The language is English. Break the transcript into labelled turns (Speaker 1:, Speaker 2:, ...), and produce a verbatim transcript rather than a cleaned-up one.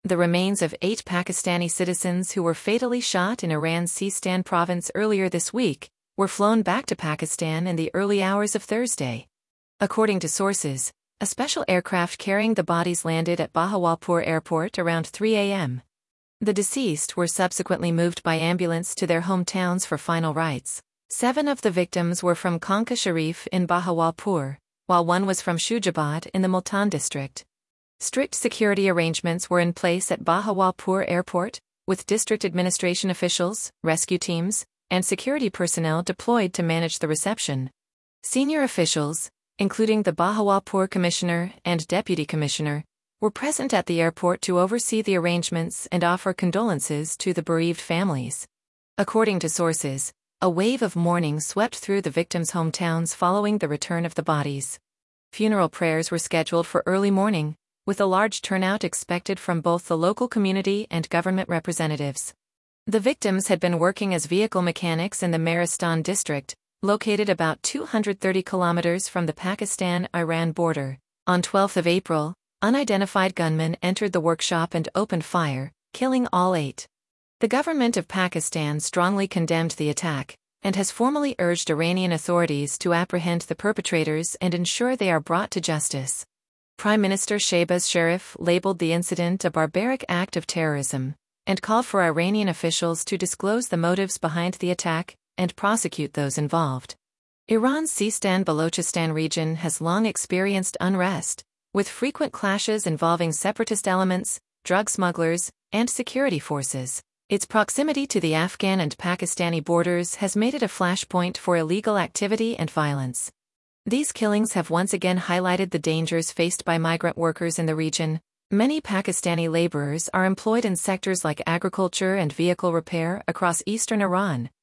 Speaker 1: The remains of eight Pakistani citizens who were fatally shot in Iran's Sistan province earlier this week were flown back to Pakistan in the early hours of Thursday. According to sources, a special aircraft carrying the bodies landed at Bahawalpur Airport around three a m The deceased were subsequently moved by ambulance to their hometowns for final rites. Seven of the victims were from Kanka Sharif in Bahawalpur, while one was from Shujabad in the Multan district. Strict security arrangements were in place at Bahawalpur Airport, with district administration officials, rescue teams, and security personnel deployed to manage the reception. Senior officials, including the Bahawalpur Commissioner and Deputy Commissioner, were present at the airport to oversee the arrangements and offer condolences to the bereaved families. According to sources, a wave of mourning swept through the victims' hometowns following the return of the bodies. Funeral prayers were scheduled for early morning, with a large turnout expected from both the local community and government representatives. The victims had been working as vehicle mechanics in the Maristan district, located about two hundred thirty kilometers from the Pakistan-Iran border. On twelfth of April, unidentified gunmen entered the workshop and opened fire, killing all eight. The government of Pakistan strongly condemned the attack, and has formally urged Iranian authorities to apprehend the perpetrators and ensure they are brought to justice. Prime Minister Shehbaz Sharif labeled the incident a barbaric act of terrorism, and called for Iranian officials to disclose the motives behind the attack and prosecute those involved. Iran's Sistan-Balochistan region has long experienced unrest, with frequent clashes involving separatist elements, drug smugglers, and security forces. Its proximity to the Afghan and Pakistani borders has made it a flashpoint for illegal activity and violence. These killings have once again highlighted the dangers faced by migrant workers in the region. Many Pakistani laborers are employed in sectors like agriculture and vehicle repair across eastern Iran,